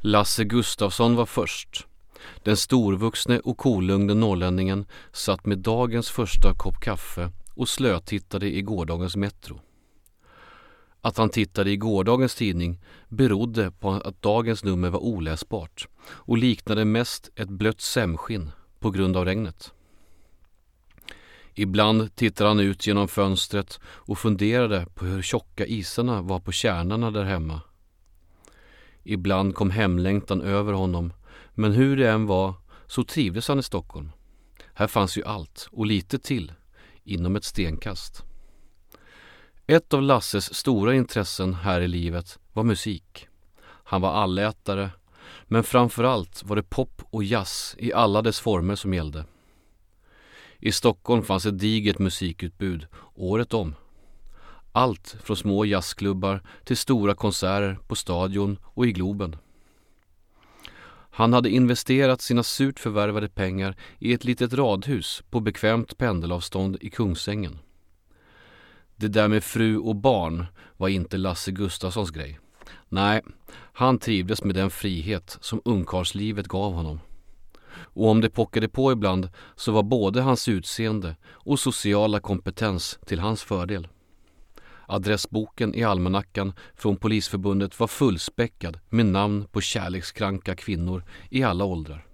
Lasse Gustafsson var först. Den storvuxne och kolugne norrlänningen satt med dagens första kopp kaffe och slötittade i gårdagens Metro. Att han tittade i gårdagens tidning berodde på att dagens nummer var oläsbart och liknade mest ett blött sämskinn på grund av regnet. Ibland tittade han ut genom fönstret och funderade på hur tjocka isarna var på kärnorna där hemma. Ibland kom hemlängtan över honom, men hur det än var så trivdes han i Stockholm. Här fanns ju allt och lite till inom ett stenkast. Ett av Lasses stora intressen här i livet var musik. Han var allätare, men framförallt var det pop och jazz i alla dess former som gällde. I Stockholm fanns ett digert musikutbud året om. Allt från små jazzklubbar till stora konserter på Stadion och i Globen. Han hade investerat sina surt förvärvade pengar i ett litet radhus på bekvämt pendelavstånd i Kungsängen. Det där med fru och barn var inte Lasse Gustafssons grej. Nej, han trivdes med den frihet som ungkarlslivet gav honom. Och om det pockade på ibland så var både hans utseende och sociala kompetens till hans fördel. Adressboken i almanackan från Polisförbundet var fullspäckad med namn på kärlekskranka kvinnor i alla åldrar.